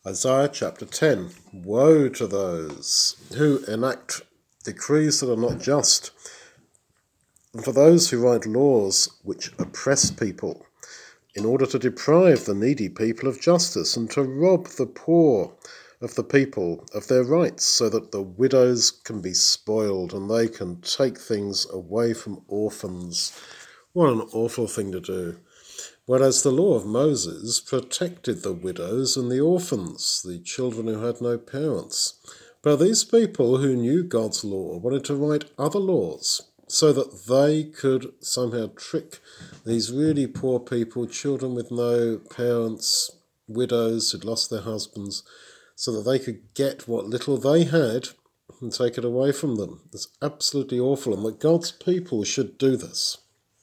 Isaiah chapter 10. Woe to those who enact decrees that are not just, and for those who write laws which oppress people, in order to deprive the needy people of justice, and to rob the poor of the people of their rights, so that the widows can be spoiled and they can take things away from orphans. What an awful thing to do. Whereas the law of Moses protected the widows and the orphans, the children who had no parents. But these people who knew God's law wanted to write other laws so that they could somehow trick these really poor people, children with no parents, widows who'd lost their husbands, so that they could get what little they had and take it away from them. It's absolutely awful, and that God's people should do this.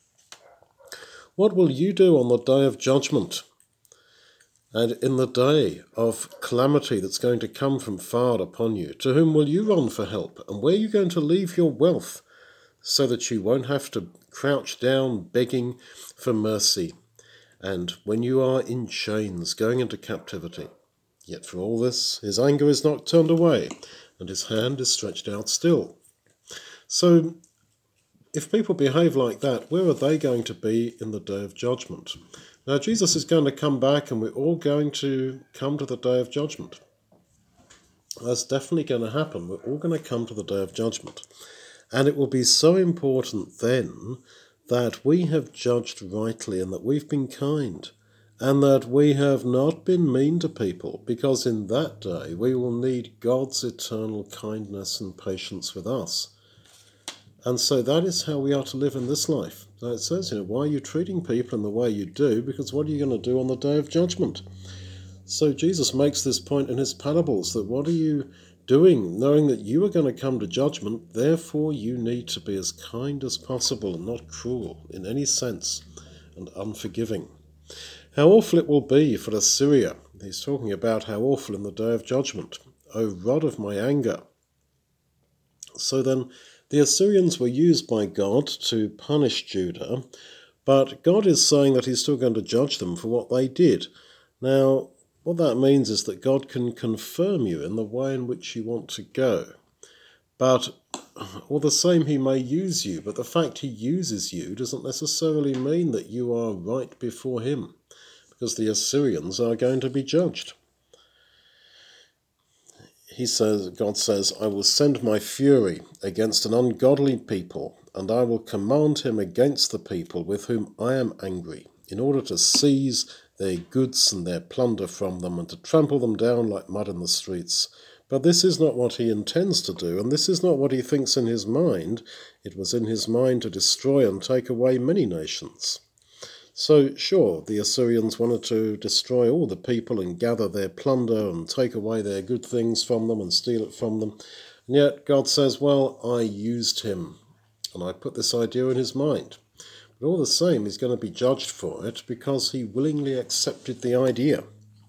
What will you do on the day of judgment? And in the day of calamity that's going to come from far upon you, to whom will you run for help? And where are you going to leave your wealth so that you won't have to crouch down begging for mercy? And when you are in chains, going into captivity, yet for all this, his anger is not turned away, and his hand is stretched out still. So, if people behave like that, where are they going to be in the day of judgment? Now, Jesus is going to come back, and we're all going to come to the day of judgment. That's definitely going to happen. We're all going to come to the day of judgment. And it will be so important then that we have judged rightly and that we've been kind and that we have not been mean to people, because in that day we will need God's eternal kindness and patience with us. And so that is how we are to live in this life. So it says, why are you treating people in the way you do? Because what are you going to do on the day of judgment? So Jesus makes this point in his parables, that what are you doing, knowing that you are going to come to judgment? Therefore you need to be as kind as possible and not cruel in any sense, and unforgiving. How awful it will be for Assyria. He's talking about how awful in the day of judgment. O rod of my anger. So then, the Assyrians were used by God to punish Judah, but God is saying that he's still going to judge them for what they did. Now, what that means is that God can confirm you in the way in which you want to go. But all the same, he may use you, but the fact he uses you doesn't necessarily mean that you are right before him, because the Assyrians are going to be judged. God says, I will send my fury against an ungodly people, and I will command him against the people with whom I am angry, in order to seize their goods and their plunder from them, and to trample them down like mud in the streets. But this is not what he intends to do, and this is not what he thinks in his mind. It was in his mind to destroy and take away many nations. So, sure, the Assyrians wanted to destroy all the people and gather their plunder and take away their good things from them and steal it from them. And yet God says, well, I used him, and I put this idea in his mind. But all the same, he's going to be judged for it because he willingly accepted the idea.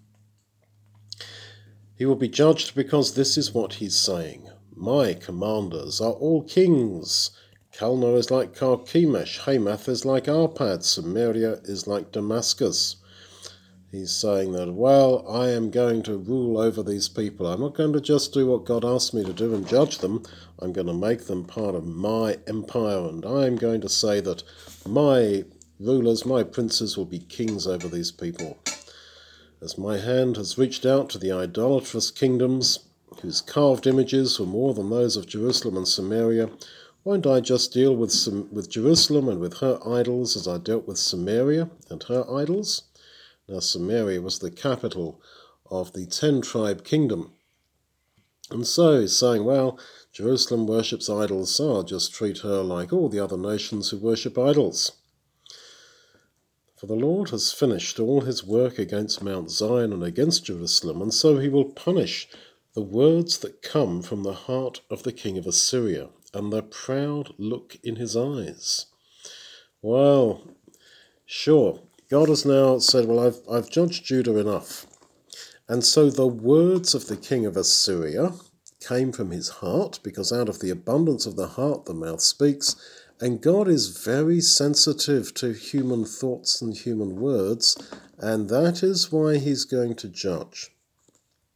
He will be judged because this is what he's saying. My commanders are all kings. Calno is like Carchemish, Hamath is like Arpad, Samaria is like Damascus. He's saying that, well, I am going to rule over these people. I'm not going to just do what God asked me to do and judge them. I'm going to make them part of my empire, and I'm going to say that my rulers, my princes will be kings over these people. As my hand has reached out to the idolatrous kingdoms, whose carved images were more than those of Jerusalem and Samaria, won't I just deal with Jerusalem and with her idols as I dealt with Samaria and her idols? Now Samaria was the capital of the 10-tribe kingdom. And so he's saying, well, Jerusalem worships idols, so I'll just treat her like all the other nations who worship idols. For the Lord has finished all his work against Mount Zion and against Jerusalem, and so he will punish the words that come from the heart of the king of Assyria, and the proud look in his eyes. Well, sure, God has now said, well, I've judged Judah enough. And so the words of the king of Assyria came from his heart, because out of the abundance of the heart the mouth speaks, and God is very sensitive to human thoughts and human words, and that is why he's going to judge.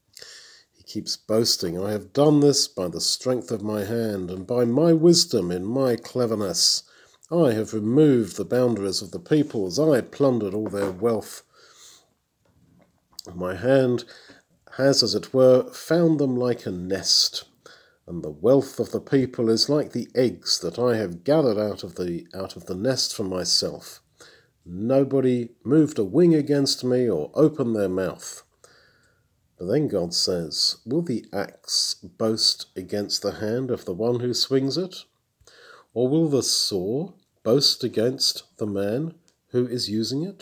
keeps boasting, I have done this by the strength of my hand, and by my wisdom in my cleverness. I have removed the boundaries of the peoples, I plundered all their wealth. My hand has, as it were, found them like a nest, and the wealth of the people is like the eggs that I have gathered out of the nest for myself. Nobody moved a wing against me or opened their mouth. But then God says, will the axe boast against the hand of the one who swings it? Or will the saw boast against the man who is using it?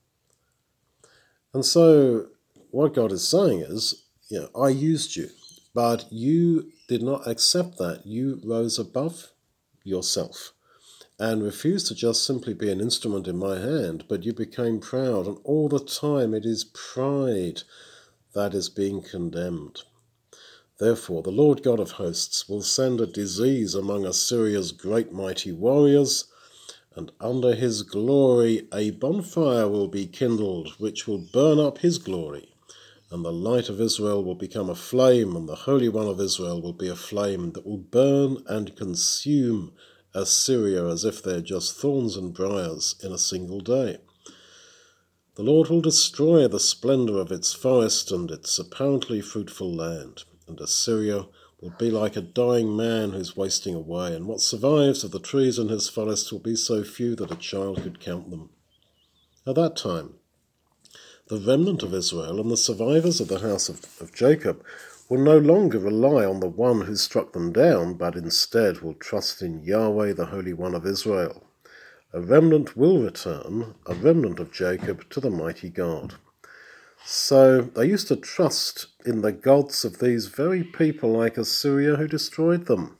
And so what God is saying is, I used you, but you did not accept that. You rose above yourself and refused to just simply be an instrument in my hand, but you became proud, and all the time it is pride that is being condemned. Therefore, the Lord God of hosts will send a disease among Assyria's great mighty warriors, and under his glory a bonfire will be kindled, which will burn up his glory. And the light of Israel will become a flame, and the Holy One of Israel will be a flame that will burn and consume Assyria as if they're just thorns and briars in a single day. The Lord will destroy the splendor of its forest and its apparently fruitful land, and Assyria will be like a dying man who's wasting away, and what survives of the trees in his forest will be so few that a child could count them. At that time, the remnant of Israel and the survivors of the house of Jacob will no longer rely on the one who struck them down, but instead will trust in Yahweh, the Holy One of Israel. A remnant will return, a remnant of Jacob, to the mighty God. So they used to trust in the gods of these very people like Assyria who destroyed them.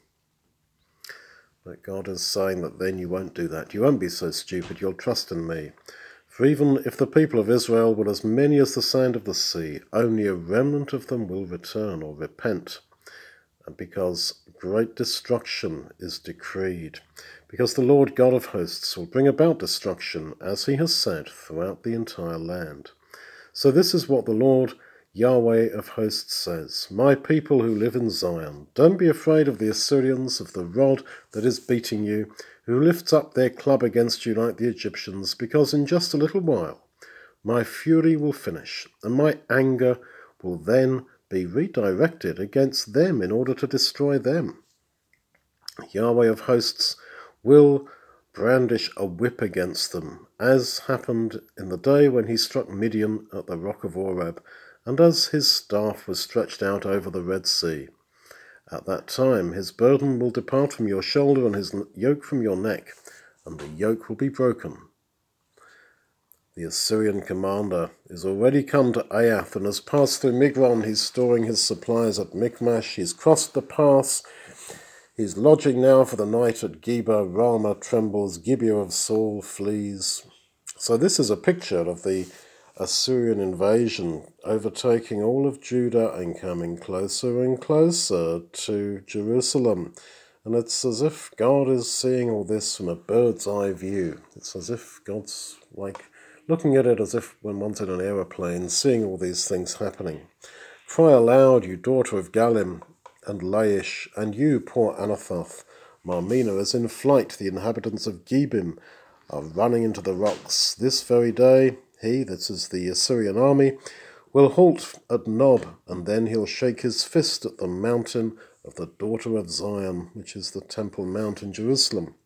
But God is saying that then you won't do that. You won't be so stupid. You'll trust in me. For even if the people of Israel were as many as the sand of the sea, only a remnant of them will return or repent, because great destruction is decreed, because the Lord God of hosts will bring about destruction, as he has said, throughout the entire land. So this is what the Lord Yahweh of hosts says, my people who live in Zion, don't be afraid of the Assyrians, of the rod that is beating you, who lifts up their club against you like the Egyptians, because in just a little while my fury will finish, and my anger will then be redirected against them in order to destroy them. Yahweh of hosts will brandish a whip against them, as happened in the day when he struck Midian at the rock of Oreb, and as his staff was stretched out over the Red Sea. At that time his burden will depart from your shoulder and his yoke from your neck, and the yoke will be broken. The Assyrian commander is already come to Aiath and has passed through Migron. He's storing his supplies at Michmash. He's crossed the pass. He's lodging now for the night at Geba. Ramah trembles. Gibeah of Saul flees. So this is a picture of the Assyrian invasion overtaking all of Judah and coming closer and closer to Jerusalem. And it's as if God is seeing all this from a bird's eye view. It's as if God's like looking at it as if when one's in an aeroplane, seeing all these things happening. Cry aloud, you daughter of Galim and Laish, and you, poor Anathoth. Marmina is in flight. The inhabitants of Gebim are running into the rocks. This very day, this is the Assyrian army, will halt at Nob, and then he'll shake his fist at the mountain of the daughter of Zion, which is the Temple Mount in Jerusalem.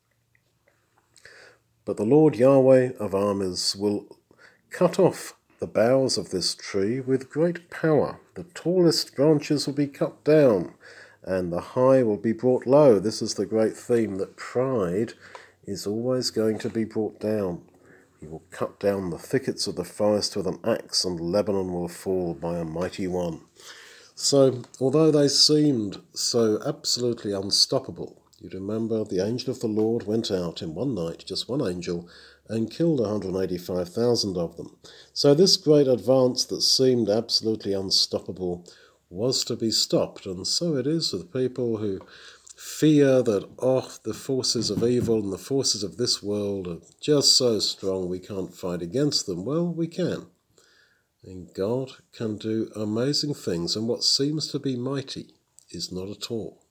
But the Lord Yahweh of armies will cut off the boughs of this tree with great power. The tallest branches will be cut down, and the high will be brought low. This is the great theme, that pride is always going to be brought down. He will cut down the thickets of the forest with an axe, and Lebanon will fall by a mighty one. So, although they seemed so absolutely unstoppable, you'd remember the angel of the Lord went out in one night, just one angel, and killed 185,000 of them. So this great advance that seemed absolutely unstoppable was to be stopped, and so it is with people who fear that, the forces of evil and the forces of this world are just so strong we can't fight against them. Well, we can. And God can do amazing things, and what seems to be mighty is not at all.